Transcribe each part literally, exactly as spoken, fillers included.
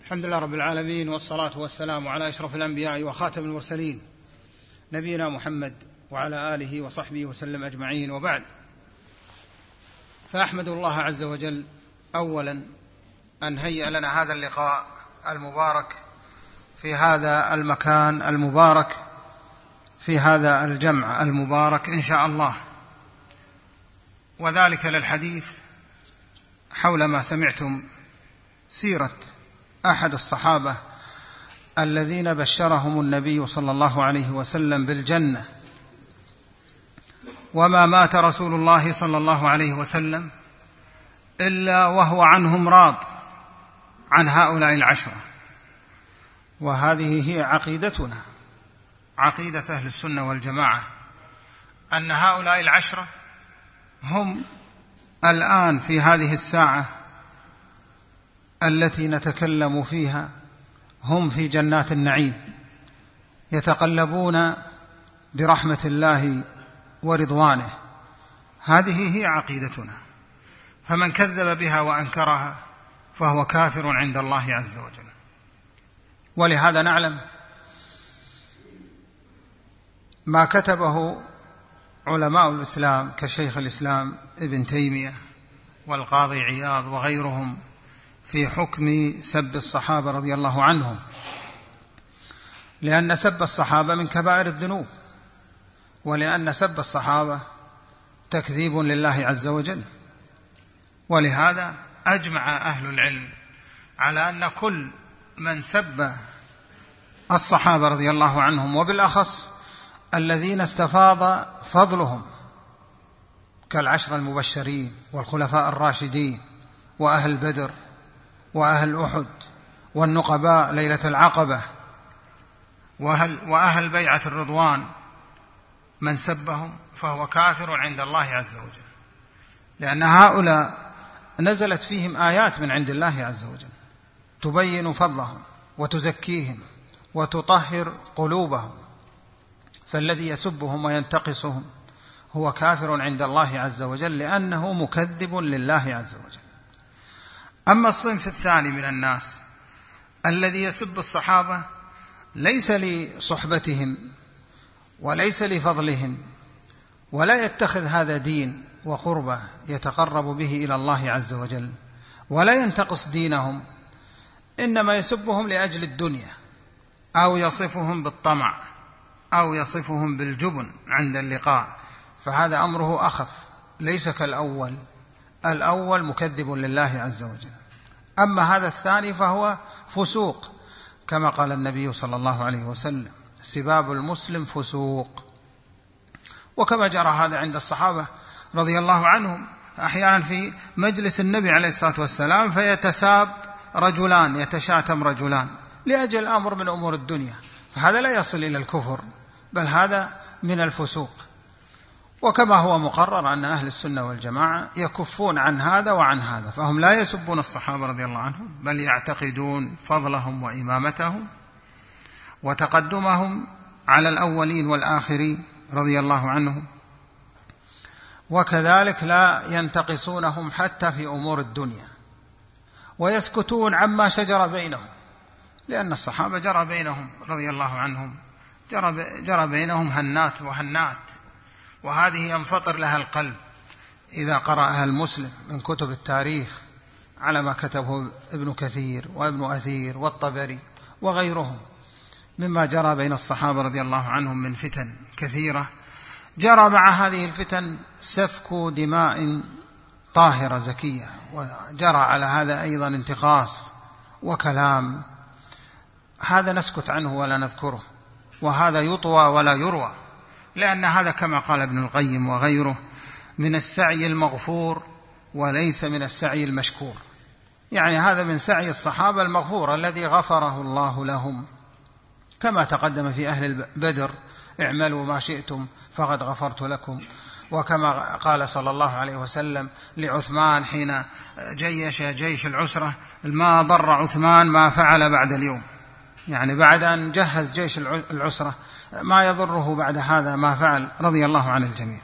الحمد لله رب العالمين، والصلاة والسلام على أشرف الأنبياء وخاتم المرسلين نبينا محمد وعلى آله وصحبه وسلم أجمعين، وبعد. فأحمد الله عز وجل أولا أن هيأ لنا هذا اللقاء المبارك في هذا المكان المبارك، في هذا الجمع المبارك إن شاء الله، وذلك للحديث حول ما سمعتم سيرة أحد الصحابة الذين بشرهم النبي صلى الله عليه وسلم بالجنة، وما مات رسول الله صلى الله عليه وسلم إلا وهو عنهم راض، عن هؤلاء العشرة. وهذه هي عقيدتنا، عقيدة أهل السنة والجماعة، أن هؤلاء العشرة هم الآن في هذه الساعة التي نتكلم فيها هم في جنات النعيم، يتقلبون برحمة الله ورضوانه. هذه هي عقيدتنا، فمن كذب بها وأنكرها فهو كافر عند الله عز وجل. ولهذا نعلم ما كتبه علماء الإسلام كشيخ الإسلام ابن تيمية والقاضي عياض وغيرهم في حكم سب الصحابة رضي الله عنهم، لأن سب الصحابة من كبائر الذنوب، ولأن سب الصحابة تكذيب لله عز وجل. ولهذا أجمع أهل العلم على أن كل من سب الصحابة رضي الله عنهم، وبالأخص الذين استفاض فضلهم كالعشر المبشرين والخلفاء الراشدين وأهل بدر وأهل أحد والنقباء ليلة العقبة وأهل, وأهل بيعة الرضوان، من سبهم فهو كافر عند الله عز وجل، لأن هؤلاء نزلت فيهم آيات من عند الله عز وجل تبين فضلهم وتزكيهم وتطهر قلوبهم، فالذي يسبهم وينتقصهم هو كافر عند الله عز وجل، لأنه مكذب لله عز وجل. أما الصنف الثاني من الناس الذي يسب الصحابة ليس لصحبتهم وليس لفضلهم، ولا يتخذ هذا دين وقربة يتقرب به إلى الله عز وجل، ولا ينتقص دينهم، إنما يسبهم لأجل الدنيا، أو يصفهم بالطمع، أو يصفهم بالجبن عند اللقاء، فهذا أمره أخف، ليس كالأول. الأول مكذب لله عز وجل، أما هذا الثاني فهو فسوق، كما قال النبي صلى الله عليه وسلم: سباب المسلم فسوق. وكما جرى هذا عند الصحابة رضي الله عنهم، أحيانا في مجلس النبي عليه الصلاة والسلام فيتساب رجلان، يتشاتم رجلان لأجل أمر من أمور الدنيا، فهذا لا يصل إلى الكفر، بل هذا من الفسوق. وكما هو مقرر أن أهل السنة والجماعة يكفون عن هذا وعن هذا، فهم لا يسبون الصحابة رضي الله عنهم، بل يعتقدون فضلهم وإمامتهم وتقدمهم على الأولين والآخرين رضي الله عنهم، وكذلك لا ينتقصونهم حتى في أمور الدنيا، ويسكتون عما شجر بينهم، لأن الصحابة جرى بينهم رضي الله عنهم جرى, جرى بينهم هنات وهنات، وهذه ينفطر لها القلب إذا قرأها المسلم من كتب التاريخ على ما كتبه ابن كثير وابن أثير والطبري وغيرهم مما جرى بين الصحابة رضي الله عنهم من فتن كثيرة. جرى مع هذه الفتن سفك دماء طاهرة زكية، وجرى على هذا أيضا انتقاص وكلام، هذا نسكت عنه ولا نذكره، وهذا يطوى ولا يروى، لأن هذا كما قال ابن القيم وغيره من السعي المغفور وليس من السعي المشكور، يعني هذا من سعي الصحابة المغفور الذي غفره الله لهم، كما تقدم في أهل بدر: اعملوا ما شئتم فقد غفرت لكم. وكما قال صلى الله عليه وسلم لعثمان حين جيش جيش العسرة: ما ضر عثمان ما فعل بعد اليوم، يعني بعد أن جهز جيش العسرة ما يضره بعد هذا ما فعل، رضي الله عن الجميع.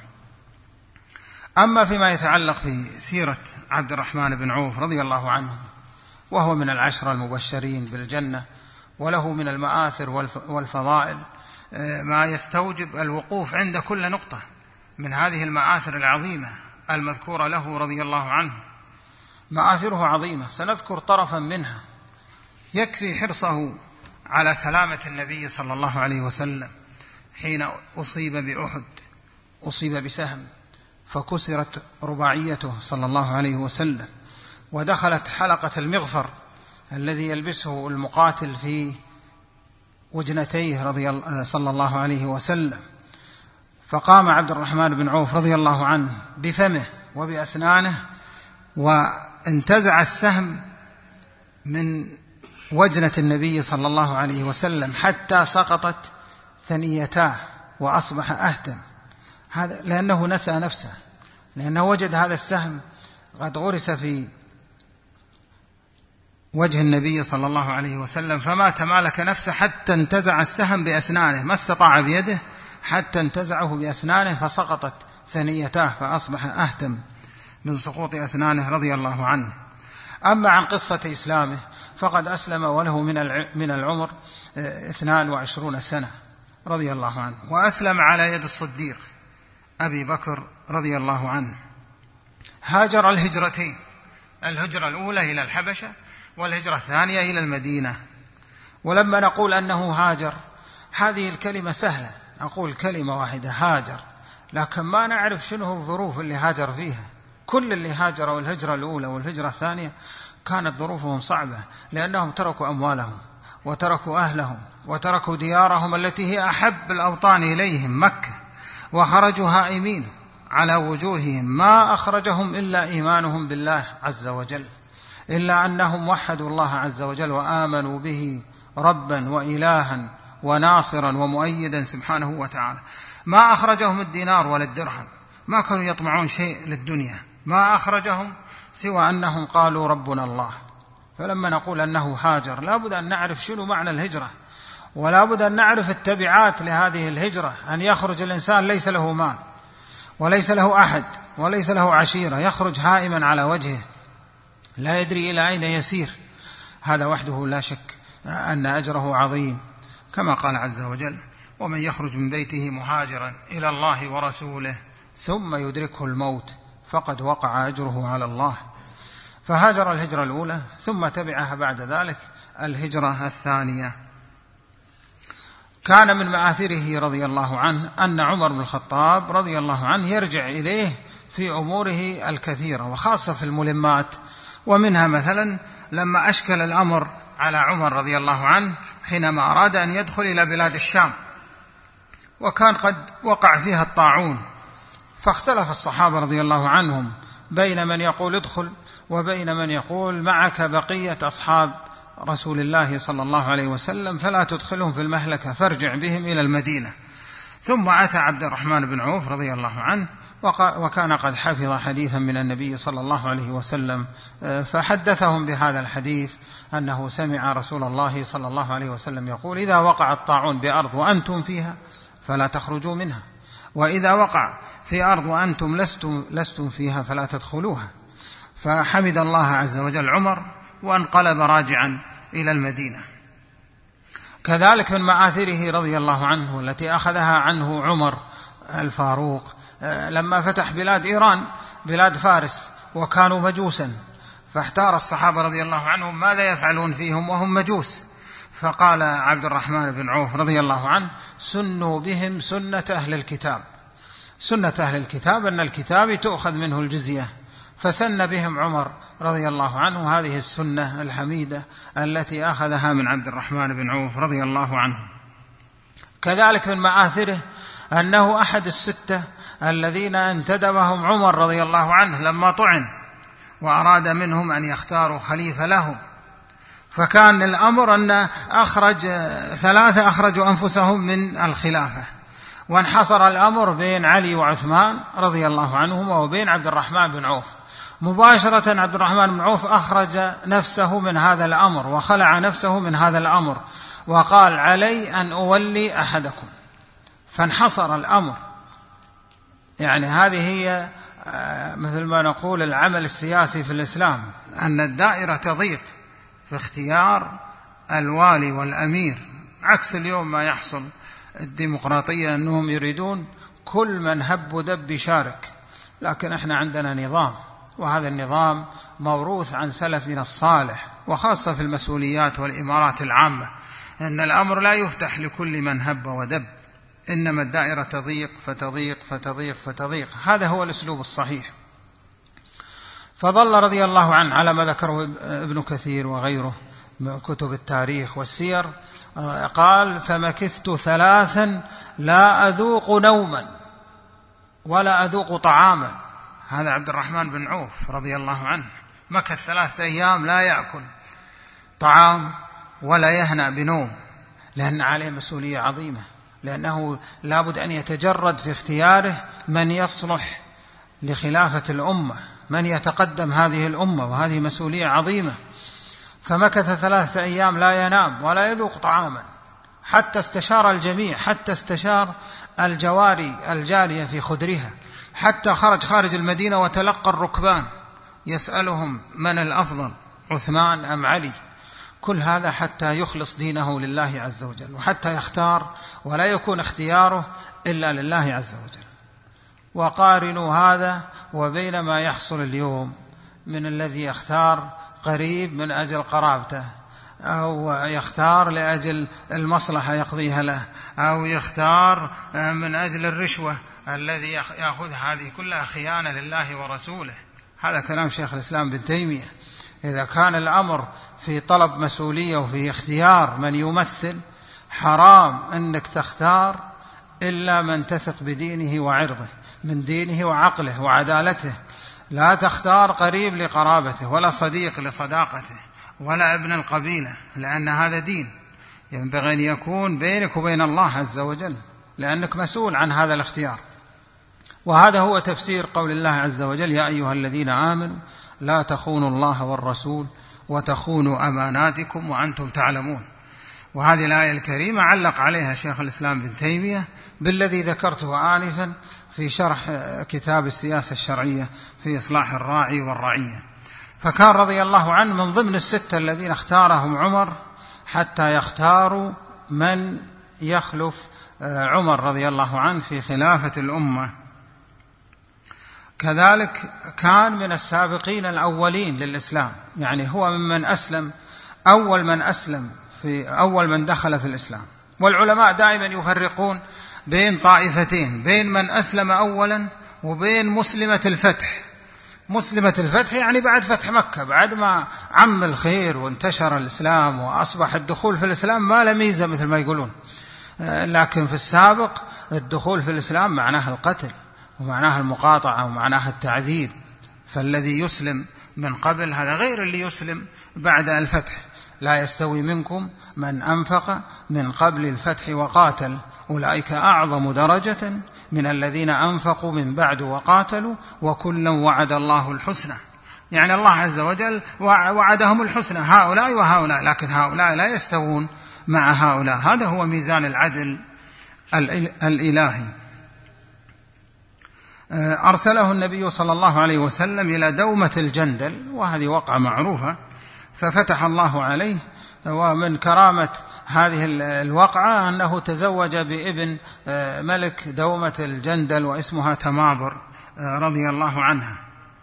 أما فيما يتعلق في سيرة عبد الرحمن بن عوف رضي الله عنه، وهو من العشرة المبشرين بالجنة، وله من المآثر والفضائل ما يستوجب الوقوف عند كل نقطة من هذه المآثر العظيمة المذكورة له رضي الله عنه. مآثره عظيمة، سنذكر طرفا منها يكفي حرصه على سلامة النبي صلى الله عليه وسلم حين أصيب بأحد، أصيب بسهم فكسرت رباعيته صلى الله عليه وسلم، ودخلت حلقة المغفر الذي يلبسه المقاتل في وجنتيه رضي صلى الله عليه وسلم، فقام عبد الرحمن بن عوف رضي الله عنه بفمه وبأسنانه وانتزع السهم من وجنة النبي صلى الله عليه وسلم حتى سقطت ثنيتاه وأصبح أهتم، هذا لأنه نسى نفسه، لأنه وجد هذا السهم قد غرس في وجه النبي صلى الله عليه وسلم، فما تمالك نفسه حتى انتزع السهم بأسنانه، ما استطاع بيده حتى انتزعه بأسنانه فسقطت ثنيتاه فأصبح أهتم من سقوط أسنانه رضي الله عنه. أما عن قصة إسلامه فقد أسلم وله من العمر اثنان وعشرون سنة رضي الله عنه، وأسلم على يد الصديق أبي بكر رضي الله عنه. هاجر الهجرتين، الهجرة الأولى إلى الحبشة والهجرة الثانية إلى المدينة. ولما نقول أنه هاجر هذه الكلمة سهلة، أقول كلمة واحدة هاجر، لكن ما نعرف شنو الظروف اللي هاجر فيها. كل اللي هاجروا الهجرة الأولى والهجرة الثانية كانت ظروفهم صعبة، لأنهم تركوا أموالهم وتركوا أهلهم وتركوا ديارهم التي هي أحب الأوطان إليهم مكة، وخرجوا هائمين على وجوههم، ما أخرجهم إلا إيمانهم بالله عز وجل، إلا أنهم وحدوا الله عز وجل وآمنوا به ربا وإلها وناصرا ومؤيدا سبحانه وتعالى. ما أخرجهم الدينار ولا الدرهم، ما كانوا يطمعون شيء للدنيا، ما أخرجهم سوى أنهم قالوا ربنا الله. فلما نقول أنه هاجر لا بد أن نعرف شنو معنى الهجرة، ولا بد أن نعرف التبعات لهذه الهجرة، أن يخرج الإنسان ليس له مال وليس له أحد وليس له عشيرة، يخرج هائما على وجهه لا يدري إلى أين يسير، هذا وحده لا شك أن أجره عظيم، كما قال عز وجل: ومن يخرج من بيته مهاجرا إلى الله ورسوله ثم يدركه الموت فقد وقع أجره على الله. فهاجر الهجرة الأولى ثم تبعها بعد ذلك الهجرة الثانية. كان من مآثره رضي الله عنه أن عمر بن الخطاب رضي الله عنه يرجع إليه في أموره الكثيرة، وخاصة في الملمات، ومنها مثلا لما أشكل الأمر على عمر رضي الله عنه حينما أراد أن يدخل إلى بلاد الشام، وكان قد وقع فيها الطاعون، فاختلف الصحابة رضي الله عنهم بين من يقول ادخل وبين من يقول معك بقية أصحاب رسول الله صلى الله عليه وسلم فلا تدخلهم في المهلكة فارجع بهم إلى المدينة. ثم أتى عبد الرحمن بن عوف رضي الله عنه وكان قد حفظ حديثا من النبي صلى الله عليه وسلم، فحدثهم بهذا الحديث أنه سمع رسول الله صلى الله عليه وسلم يقول: إذا وقع الطاعون بأرض وأنتم فيها فلا تخرجوا منها، وإذا وقع في أرض وأنتم لستم, لستم فيها فلا تدخلوها. فحمد الله عز وجل عمر وانقلب راجعا إلى المدينة. كذلك من مآثره رضي الله عنه التي أخذها عنه عمر الفاروق لما فتح بلاد إيران بلاد فارس وكانوا مجوسا، فاحتار الصحابة رضي الله عنهم ماذا يفعلون فيهم وهم مجوس، فقال عبد الرحمن بن عوف رضي الله عنه: سنوا بهم سنة أهل الكتاب. سنة أهل الكتاب أن الكتاب تؤخذ منه الجزية، فسن بهم عمر رضي الله عنه هذه السنة الحميدة التي أخذها من عبد الرحمن بن عوف رضي الله عنه. كذلك من مآثره أنه أحد الستة الذين انتدبهم عمر رضي الله عنه لما طعن وأراد منهم أن يختاروا خليفة لهم، فكان الأمر أن أخرج ثلاثة أخرجوا أنفسهم من الخلافة، وانحصر الأمر بين علي وعثمان رضي الله عنهما وبين عبد الرحمن بن عوف. مباشرة عبد الرحمن بن عوف أخرج نفسه من هذا الأمر وخلع نفسه من هذا الأمر وقال: علي أن أولي أحدكم، فانحصر الأمر. يعني هذه هي مثل ما نقول العمل السياسي في الإسلام، أن الدائرة تضيق في اختيار الوالي والأمير، عكس اليوم ما يحصل الديمقراطية أنهم يريدون كل من هب ودب يشارك. لكن احنا عندنا نظام، وهذا النظام موروث عن سلفنا الصالح، وخاصة في المسؤوليات والإمارات العامة، أن الأمر لا يفتح لكل من هب ودب، إنما الدائرة تضيق فتضيق فتضيق فتضيق. هذا هو الأسلوب الصحيح. فظل رضي الله عنه على ما ذكره ابن كثير وغيره من كتب التاريخ والسير، قال: فمكثت ثلاثا لا أذوق نوما ولا أذوق طعاما. هذا عبد الرحمن بن عوف رضي الله عنه مكث ثلاثة أيام لا يأكل طعام ولا يهنأ بنوم، لأن عليه مسؤولية عظيمة، لأنه لابد أن يتجرد في اختياره من يصلح لخلافة الأمة، من يتقدم هذه الأمة، وهذه مسؤولية عظيمة. فمكث ثلاثة أيام لا ينام ولا يذوق طعاما، حتى استشار الجميع، حتى استشار الجواري الجارية في خدرها، حتى خرج خارج المدينة وتلقى الركبان يسألهم من الأفضل، عثمان أم علي. كل هذا حتى يخلص دينه لله عز وجل، وحتى يختار ولا يكون اختياره إلا لله عز وجل. وقارنوا هذا وبين ما يحصل اليوم من الذي يختار قريب من أجل قرابته، أو يختار لأجل المصلحة يقضيها له، أو يختار من أجل الرشوة الذي يأخذ، هذه كلها خيانة لله ورسوله. هذا كلام شيخ الإسلام بن تيمية. إذا كان الأمر في طلب مسؤولية وفي اختيار من يمثل، حرام أنك تختار إلا من تثق بدينه وعرضه، من دينه وعقله وعدالته. لا تختار قريب لقرابته، ولا صديق لصداقته، ولا ابن القبيلة، لأن هذا دين ينبغي أن يكون بينك وبين الله عز وجل، لأنك مسؤول عن هذا الاختيار. وهذا هو تفسير قول الله عز وجل: يا أيها الذين آمنوا لا تخونوا الله والرسول وتخونوا أماناتكم وأنتم تعلمون. وهذه الآية الكريمة علق عليها شيخ الإسلام بن تيمية بالذي ذكرته آنفا في شرح كتاب السياسة الشرعية في إصلاح الراعي والرعية. فكان رضي الله عنه من ضمن الستة الذين اختارهم عمر حتى يختاروا من يخلف عمر رضي الله عنه في خلافة الأمة. كذلك كان من السابقين الأولين للإسلام، يعني هو ممن أسلم، أول من أسلم، في أول من دخل في الإسلام. والعلماء دائما يفرقون بين طائفتين، بين من أسلم أولا وبين مسلمة الفتح. مسلمة الفتح يعني بعد فتح مكة، بعد ما عم الخير وانتشر الإسلام وأصبح الدخول في الإسلام ما له ميزة مثل ما يقولون. لكن في السابق الدخول في الإسلام معناه القتل، ومعناه المقاطعة، ومعناه التعذيب. فالذي يسلم من قبل هذا غير اللي يسلم بعد الفتح. لا يستوي منكم من أنفق من قبل الفتح وقاتل أولئك أعظم درجة من الذين أنفقوا من بعد وقاتلوا وكلا وعد الله الحسنى. يعني الله عز وجل وعدهم الحسنى، هؤلاء وهؤلاء، لكن هؤلاء لا يستوون مع هؤلاء. هذا هو ميزان العدل الإلهي. أرسله النبي صلى الله عليه وسلم إلى دومة الجندل، وهذه وقعة معروفة، ففتح الله عليه. ومن كرامة هذه الوقعة أنه تزوج بابن ملك دومة الجندل واسمها تماضر رضي الله عنها.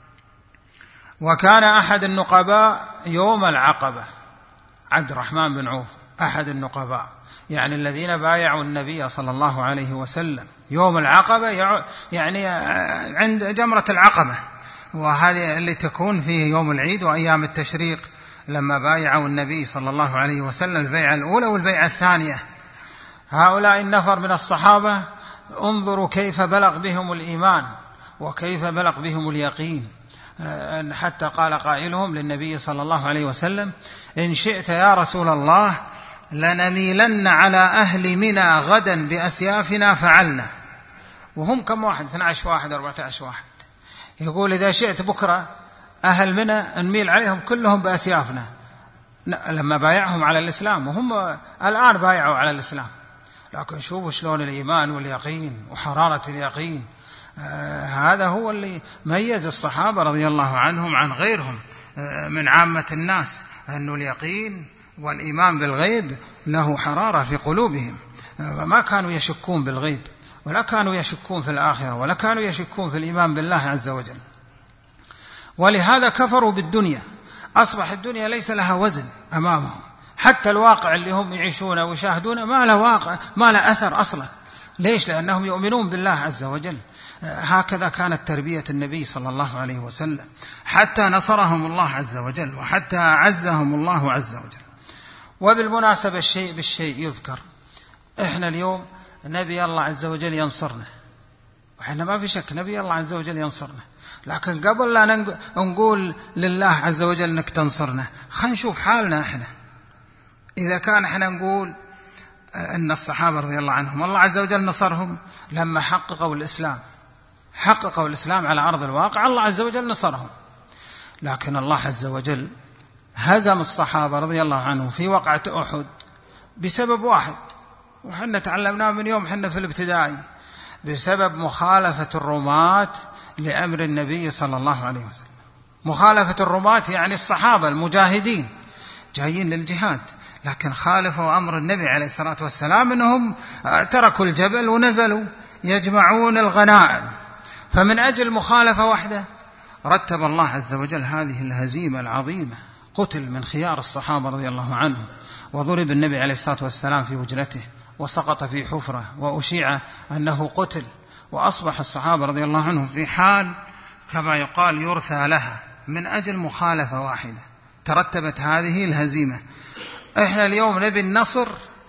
وكان أحد النقباء يوم العقبة عبد الرحمن بن عوف، أحد النقباء يعني الذين بايعوا النبي صلى الله عليه وسلم يوم العقبة، يعني عند جمرة العقبة، وهذه اللي تكون في يوم العيد وأيام التشريق، لما بايعوا النبي صلى الله عليه وسلم البيعة الأولى والبيعة الثانية. هؤلاء النفر من الصحابة انظروا كيف بلغ بهم الإيمان وكيف بلغ بهم اليقين، حتى قال قائلهم للنبي صلى الله عليه وسلم: إن شئت يا رسول الله لنميلن على أهل منى غدا بأسيافنا فعلنا. وهم كم واحد؟ اثني عشر واحد، أربعة عشر واحد. يقول إذا شئت بكرة أهل منى نميل عليهم كلهم بأسيافنا، لما بايعهم على الإسلام، وهم الآن بايعوا على الإسلام. لكن شوفوا شلون الإيمان واليقين وحرارة اليقين. آه هذا هو اللي ميز الصحابة رضي الله عنهم عن غيرهم. من عامة الناس أن اليقين والإيمان بالغيب له حرارة في قلوبهم، ما كانوا يشكون بالغيب ولا كانوا يشكون في الآخرة ولا كانوا يشكون في الإيمان بالله عز وجل. ولهذا كفروا بالدنيا، أصبح الدنيا ليس لها وزن أمامهم، حتى الواقع اللي هم يعيشونه ويشاهدونه ما له واقع، ما له أثر أصلا. ليش؟ لأنهم يؤمنون بالله عز وجل. هكذا كانت تربية النبي صلى الله عليه وسلم، حتى نصرهم الله عز وجل وحتى أعزهم الله عز وجل. وبالمناسبة الشيء بالشيء يذكر، إحنا اليوم نبي الله عز وجل ينصرنا، وإحنا ما في شك نبي الله عز وجل ينصرنا، لكن قبل لا نقول لله عز وجل أنك تنصرنا خلينا نشوف حالنا إحنا. إذا كان إحنا نقول أن الصحابة رضي الله عنهم الله عز وجل نصرهم لما حققوا الإسلام، حققوا الإسلام على أرض الواقع، الله عز وجل نصرهم، لكن الله عز وجل هزم الصحابة رضي الله عنهم في وقعة أحد بسبب واحد، وحنا تعلمناه من يوم حنا في الابتدائي، بسبب مخالفة الرماة لأمر النبي صلى الله عليه وسلم. مخالفة الرماة يعني الصحابة المجاهدين جايين للجهاد، لكن خالفوا أمر النبي عليه الصلاة والسلام أنهم تركوا الجبل ونزلوا يجمعون الغنائم. فمن أجل مخالفة واحدة رتب الله عز وجل هذه الهزيمة العظيمة، قتل من خيار الصحابة رضي الله عنهم، وضرب النبي عليه الصلاة والسلام في وجنته وسقط في حفرة وأشيع أنه قتل، وأصبح الصحابة رضي الله عنهم في حال كما يقال يرثى لها من أجل مخالفة واحدة ترتبت هذه الهزيمة. إحنا اليوم نبي النصر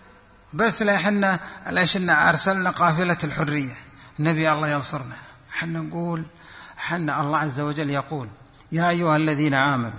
بس لحنا لأشنا أرسلنا قافلة الحرية نبي الله ينصرنا. حنا نقول حنا الله عز وجل يقول يا أيها الذين آمنوا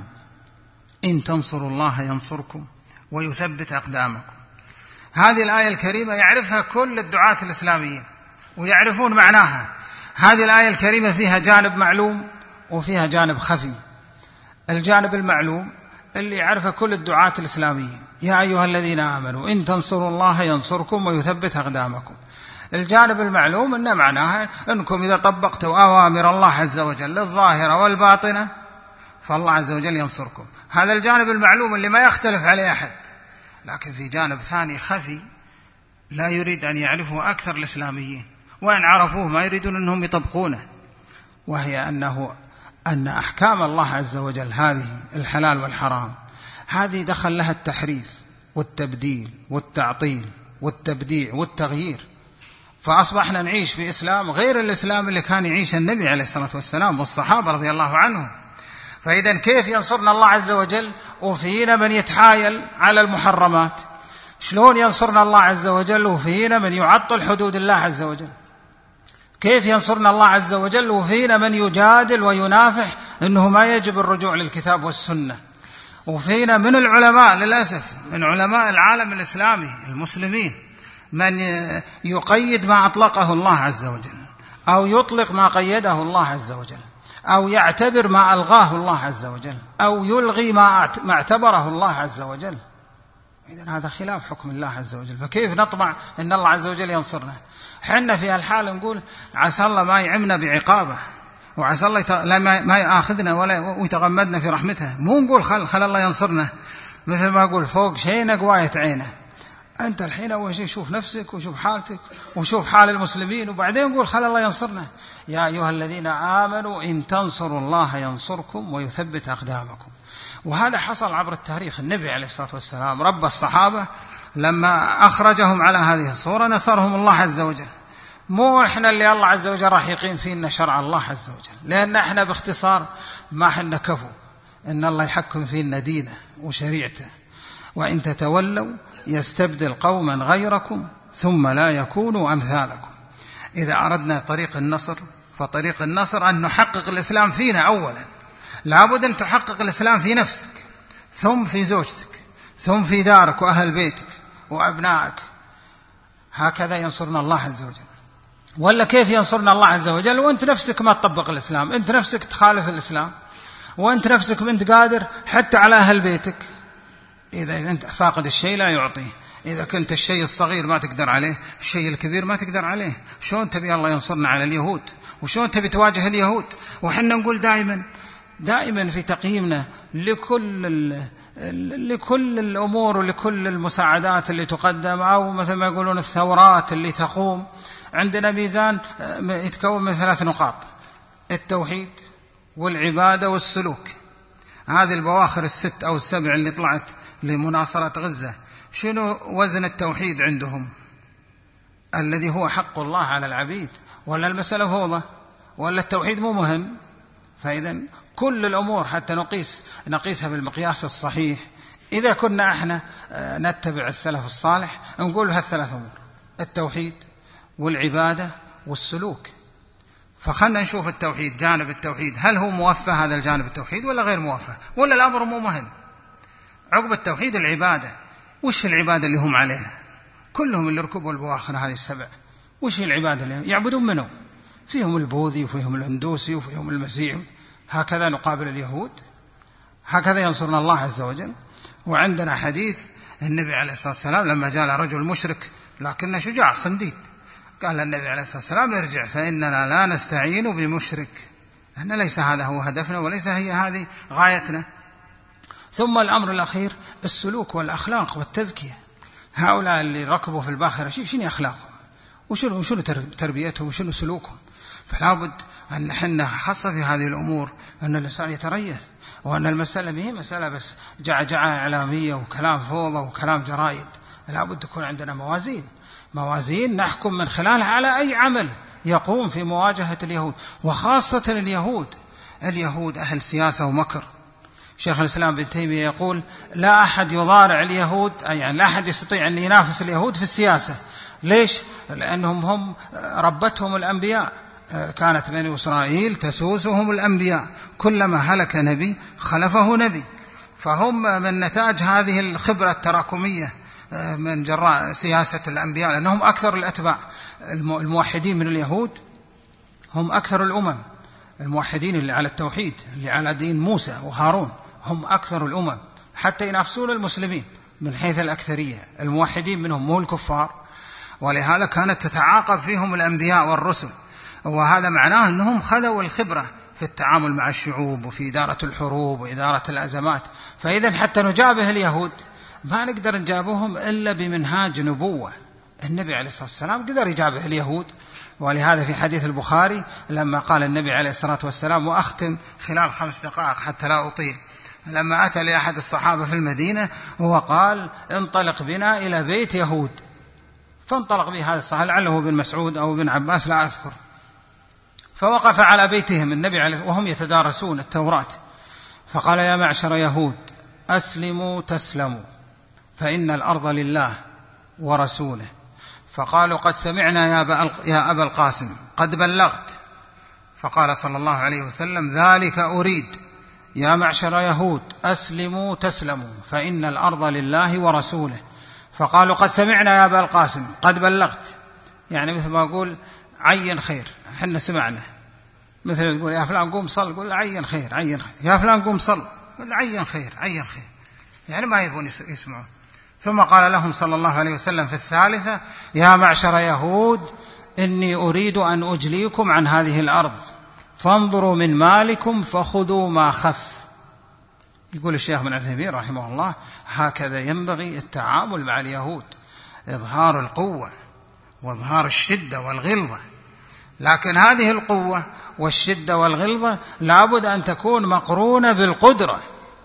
إن تنصروا الله ينصركم ويثبت أقدامكم. هذه الآية الكريمة يعرفها كل الدعاة الإسلاميين ويعرفون معناها. هذه الآية الكريمة فيها جانب معلوم وفيها جانب خفي. الجانب المعلوم اللي يعرفه كل الدعاة الإسلاميين، يا أيها الذين آمنوا إن تنصروا الله ينصركم ويثبت أقدامكم. الجانب المعلوم أن معناها أنكم إذا طبقتوا أوامر الله عز وجل الظاهرة والباطنة فالله عز وجل ينصركم. هذا الجانب المعلوم اللي ما يختلف عليه أحد. لكن في جانب ثاني خفي لا يريد أن يعرفه أكثر الإسلاميين، وإن عرفوه ما يريدون أنهم يطبقونه، وهي أنه أن أحكام الله عز وجل هذه الحلال والحرام هذه دخل لها التحريف والتبديل والتعطيل والتبديع والتغيير، فأصبحنا نعيش في إسلام غير الإسلام اللي كان يعيش النبي عليه الصلاة والسلام والصحابة رضي الله عنهم. فإذا كيف ينصرنا الله عز وجل وفينا من يتحايل على المحرمات؟ شلون ينصرنا الله عز وجل وفينا من يعطل حدود الله عز وجل؟ كيف ينصرنا الله عز وجل وفينا من يجادل وينافح أنه ما يجب الرجوع للكتاب والسنة؟ وفينا من العلماء للأسف من علماء العالم الإسلامي المسلمين من يقيد ما أطلقه الله عز وجل، أو يطلق ما قيده الله عز وجل، أو يعتبر ما ألغاه الله عز وجل، أو يلغي ما اعتبره الله عز وجل. إذن هذا خلاف حكم الله عز وجل، فكيف نطمع أن الله عز وجل ينصرنا؟ حنا في هالحال نقول عسى الله ما يعمنا بعقابه، وعسى الله يت... ما يأخذنا ولا ويتغمدنا في رحمته. مو نقول خل, خل الله ينصرنا مثل ما أقول فوق شيء قواية عينه. أنت الحين أول شيء شوف نفسك وشوف حالتك وشوف حال المسلمين، وبعدين نقول خل الله ينصرنا. يا أيها الذين آمنوا إن تنصروا الله ينصركم ويثبت أقدامكم. وهذا حصل عبر التاريخ. النبي عليه الصلاة والسلام رب الصحابة لما أخرجهم على هذه الصورة نصرهم الله عز وجل. مو إحنا اللي الله عز وجل راح يقيم فينا شرع الله عز وجل، لأن إحنا باختصار ما حنا كفو إن الله يحكم فينا دينه وشريعته. وإن تتولوا يستبدل قوما غيركم ثم لا يكونوا أمثالكم. إذا أردنا طريق النصر فطريق النصر أن نحقق الإسلام فينا أولا. لابد أن تحقق الإسلام في نفسك، ثم في زوجتك، ثم في دارك وأهل بيتك وأبنائك. هكذا ينصرنا الله عز وجل. ولا كيف ينصرنا الله عز وجل وأنت نفسك ما تطبق الإسلام؟ أنت نفسك تخالف الإسلام، وأنت نفسك ما أنت قادر حتى على أهل بيتك. إذا أنت فاقد الشيء لا يعطيه. إذا كنت الشيء الصغير ما تقدر عليه، الشيء الكبير ما تقدر عليه. شلون تبي الله ينصرنا على اليهود؟ وشلون تبي تواجه اليهود؟ وحنا نقول دائما دائما في تقييمنا لكل لكل الأمور ولكل المساعدات اللي تقدم، أو مثل ما يقولون الثورات اللي تقوم، عندنا ميزان يتكون من ثلاث نقاط: التوحيد والعبادة والسلوك. هذه البواخر الست أو السبع اللي طلعت لمناصرة غزة، شنو وزن التوحيد عندهم الذي هو حق الله على العبيد؟ ولا المسألة فوضى؟ ولا التوحيد مو مهم؟ فإذا كل الأمور حتى نقيس نقيسها بالمقياس الصحيح. إذا كنا احنا نتبع السلف الصالح نقول هالثلاث أمور: التوحيد والعبادة والسلوك. فخلنا نشوف التوحيد، جانب التوحيد، هل هو موفى هذا الجانب التوحيد ولا غير موفى، ولا الأمر مو مهم؟ عقب التوحيد العبادة. وش العبادة اللي هم عليها؟ كلهم اللي ركبوا البواخر هذه السبع، وش العبادة اللي يعبدون منه؟ فيهم البوذي وفيهم الهندوسي وفيهم المسيح. هكذا نقابل اليهود؟ هكذا ينصرنا الله عز وجل؟ وعندنا حديث النبي عليه الصلاة والسلام لما جاء رجل مشرك لكنه شجاع صنديد، قال النبي عليه الصلاة والسلام: ارجع فإننا لا نستعين بمشرك، لأن ليس هذا هو هدفنا وليس هي هذه غايتنا. ثم الأمر الأخير السلوك والأخلاق والتزكية. هؤلاء اللي ركبوا في الباخرة شنو أخلاقهم وشنو وشنو تربيتهم وشنو سلوكهم؟ فلا بد أن نحن خاصة في هذه الأمور أن الإنسان يتريث، وأن المسألة به مسألة بس جعجعة إعلامية وكلام فوضى وكلام جرائد. لا بد تكون عندنا موازين موازين نحكم من خلالها على أي عمل يقوم في مواجهة اليهود، وخاصة اليهود. اليهود أهل سياسة ومكر. شيخ الإسلام ابن تيمية يقول: لا أحد يضارع اليهود، يعني لا أحد يستطيع أن ينافس اليهود في السياسة. ليش؟ لأنهم هم ربتهم الأنبياء، كانت بني إسرائيل تسوسهم الأنبياء، كلما هلك نبي خلفه نبي. فهم من نتاج هذه الخبرة التراكمية من جراء سياسة الأنبياء، لأنهم أكثر الأتباع. الموحدين من اليهود هم أكثر الأمم، الموحدين اللي على التوحيد اللي على دين موسى وهارون هم أكثر الأمم، حتى ينافسون المسلمين من حيث الأكثرية. الموحدين منهم مو الكفار، ولهذا كانت تتعاقب فيهم الأنبياء والرسل، وهذا معناه أنهم خذوا الخبرة في التعامل مع الشعوب وفي إدارة الحروب وإدارة الأزمات. فإذا حتى نجابه اليهود ما نقدر نجابهم إلا بمنهاج نبوة. النبي عليه الصلاة والسلام قدر يجابه اليهود، ولهذا في حديث البخاري لما قال النبي عليه الصلاة والسلام: وأختم خلال خمس دقائق حتى لا أطيل، لما أتى لأحد الصحابة في المدينة وقال: انطلق بنا إلى بيت يهود، فانطلق به هذا الصحابي لعله بن مسعود أو بن عباس لا أذكر، فوقف على بيتهم النبي عليه وهم يتدارسون التوراة، فقال: يا معشر يهود أسلموا تسلموا فإن الأرض لله ورسوله. فقالوا: قد سمعنا يا أبا القاسم قد بلغت. فقال صلى الله عليه وسلم: ذلك أريد، يا معشر يهود أسلموا تسلموا فإن الأرض لله ورسوله. فقالوا: قد سمعنا يا أبا القاسم قد بلغت، يعني مثل ما أقول عين خير، حنا سمعنا. مثل تقول يا فلان قوم صل، قول عين خير عين خير، يا فلان قوم صل، قول عين خير عين خير، يعني ما يبون يسمعون. ثم قال لهم صلى الله عليه وسلم في الثالثة: يا معشر يهود إني أريد أن أجليكم عن هذه الأرض، فانظروا من مالكم فخذوا ما خف. يقول الشيخ بن عثيمين رحمه الله: هكذا ينبغي التعامل مع اليهود، إظهار القوة وإظهار الشدة والغلظة، لكن هذه القوة والشدة والغلظة لابد أن تكون مقرونة بالقدرة،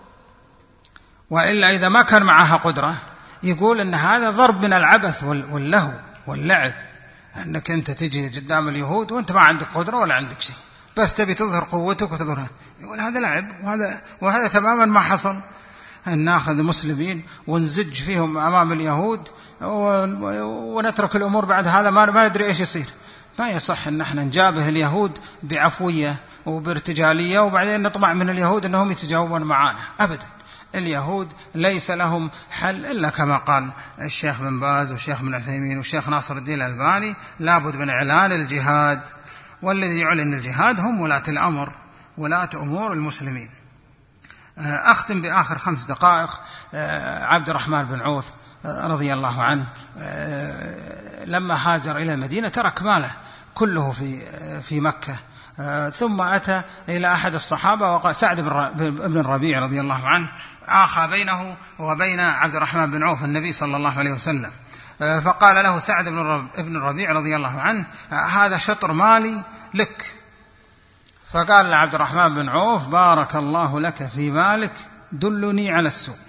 وإلا إذا ما كان معها قدرة يقول أن هذا ضرب من العبث واللهو واللعب، أنك أنت تجي قدام اليهود وأنت ما عندك قدرة ولا عندك شيء، بس تبي تظهر قوتك وتظهرها. يقول هذا لعب، وهذا, وهذا تماما ما حصل. أن نأخذ مسلمين ونزج فيهم أمام اليهود ونترك الأمور بعد هذا ما ندري إيش يصير. ما يصح أن احنا نجابه اليهود بعفوية وبارتجالية وبعدين نطمع من اليهود أنهم يتجاوبون معنا، أبدا. اليهود ليس لهم حل إلا كما قال الشيخ بن باز والشيخ بن عثيمين والشيخ ناصر الدين الألباني: لابد من إعلان الجهاد، والذي يعلن الجهاد هم ولاة الأمر، ولاة أمور المسلمين. أختم بآخر خمس دقائق. عبد الرحمن بن عوف رضي الله عنه لما هاجر إلى المدينة ترك ماله كله في في مكة، ثم أتى إلى أحد الصحابة وقال سعد بن الربيع رضي الله عنه آخى بينه وبين عبد الرحمن بن عوف النبي صلى الله عليه وسلم، فقال له سعد بن الربيع رضي الله عنه هذا شطر مالي لك. فقال لعبد الرحمن بن عوف بارك الله لك في مالك دلني على السوق،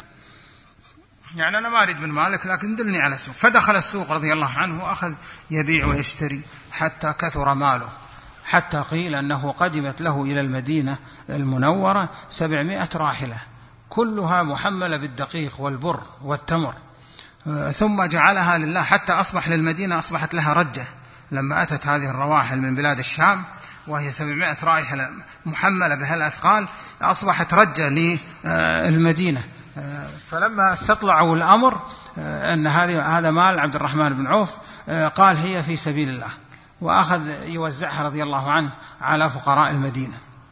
يعني أنا ما أريد من مالك لكن دلني على السوق. فدخل السوق رضي الله عنه وأخذ يبيع ويشتري حتى كثر ماله، حتى قيل أنه قدمت له إلى المدينة المنورة سبعمائة راحلة كلها محملة بالدقيق والبر والتمر، ثم جعلها لله حتى أصبح للمدينة أصبحت لها رجة لما أتت هذه الرواحل من بلاد الشام، وهي سبعمائة راحلة محملة بهالأثقال أصبحت رجة للمدينة. فلما استطلعوا الأمر أن هذا مال عبد الرحمن بن عوف قال هي في سبيل الله، وأخذ يوزعها رضي الله عنه على فقراء المدينة.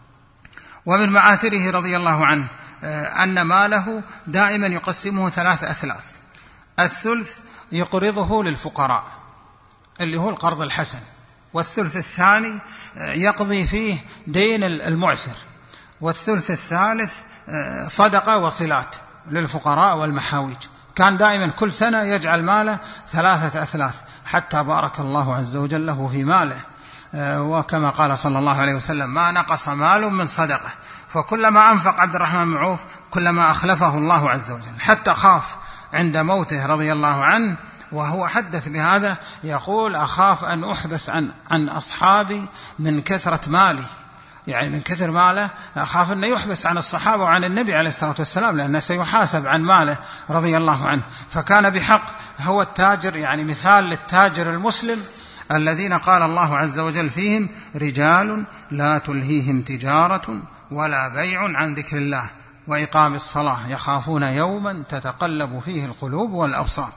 ومن معاثره رضي الله عنه أن ماله دائما يقسمه ثلاث أثلاث، الثلث يقرضه للفقراء اللي هو القرض الحسن، والثلث الثاني يقضي فيه دين المعسر، والثلث الثالث صدقة وصلات للفقراء والمحاويج. كان دائما كل سنة يجعل ماله ثلاثة أثلاث حتى بارك الله عز وجل له في ماله، وكما قال صلى الله عليه وسلم ما نقص مال من صدقة، فكلما أنفق عبد الرحمن بن عوف كلما أخلفه الله عز وجل، حتى خاف عند موته رضي الله عنه وهو حدث بهذا يقول أخاف أن أحبس عن, عن أصحابي من كثرة مالي، يعني من كثر ماله أخاف أن يحبس عن الصحابة وعن النبي عليه الصلاة والسلام، لأنه سيحاسب عن ماله رضي الله عنه. فكان بحق هو التاجر، يعني مثال للتاجر المسلم الذين قال الله عز وجل فيهم رجال لا تلهيهم تجارة ولا بيع عن ذكر الله وإقام الصلاة يخافون يوما تتقلب فيه القلوب والأبصار.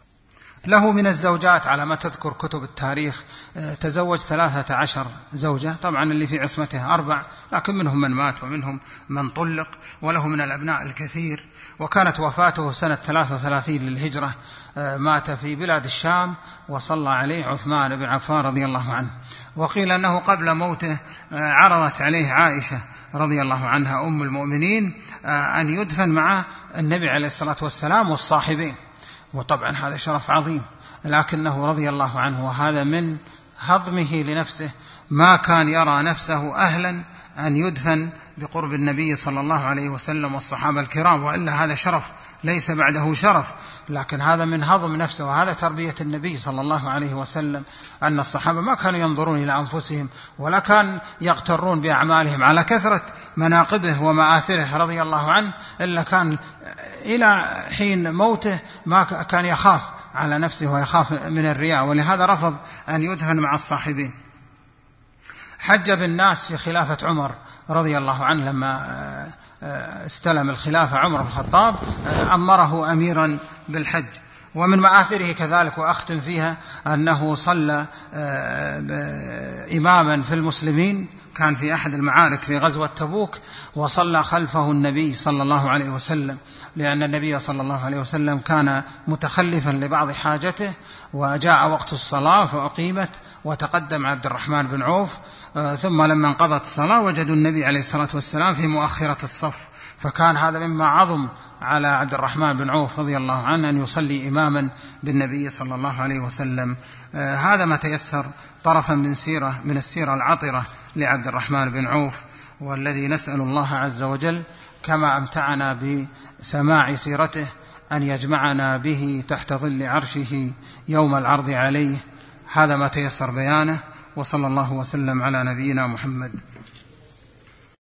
له من الزوجات على ما تذكر كتب التاريخ تزوج ثلاثة عشر زوجة، طبعا اللي في عصمته أربع، لكن منهم من مات ومنهم من طلق، وله من الأبناء الكثير. وكانت وفاته سنة ثلاثة وثلاثين للهجرة، مات في بلاد الشام وصلى عليه عثمان بن عفان رضي الله عنه. وقيل أنه قبل موته عرضت عليه عائشة رضي الله عنها أم المؤمنين أن يدفن مع النبي عليه الصلاة والسلام والصاحبين، وطبعا هذا شرف عظيم، لكنه رضي الله عنه وهذا من هضمه لنفسه ما كان يرى نفسه أهلا أن يدفن بقرب النبي صلى الله عليه وسلم والصحابة الكرام، وإلا هذا شرف ليس بعده شرف، لكن هذا من هضم نفسه، وهذا تربية النبي صلى الله عليه وسلم، أن الصحابة ما كانوا ينظرون إلى أنفسهم ولا كان يغترون بأعمالهم على كثرة مناقبه ومآثره رضي الله عنه، إلا كان إلى حين موته ما كان يخاف على نفسه ويخاف من الرياء، ولهذا رفض أن يدفن مع الصاحبين. حج بالناس في خلافة عمر رضي الله عنه، لما استلم الخلافة عمر بن الخطاب أمره أميرا بالحج. ومن مآثره كذلك وأختم فيها أنه صلى إماما في المسلمين، كان في أحد المعارك في غزوة تبوك وصلى خلفه النبي صلى الله عليه وسلم، لأن النبي صلى الله عليه وسلم كان متخلفا لبعض حاجته، وجاء وقت الصلاة فأقيمت وتقدم عبد الرحمن بن عوف، ثم لما انقضت الصلاة وجدوا النبي عليه الصلاة والسلام في مؤخرة الصف، فكان هذا مما عظم على عبد الرحمن بن عوف رضي الله عنه أن يصلي إماما بالنبي صلى الله عليه وسلم. آه هذا ما تيسر طرفا من سيرة من السيرة العطرة لعبد الرحمن بن عوف، والذي نسأل الله عز وجل كما أمتعنا بسماع سيرته أن يجمعنا به تحت ظل عرشه يوم العرض عليه. هذا ما تيسر بيانه، وصلى الله وسلم على نبينا محمد.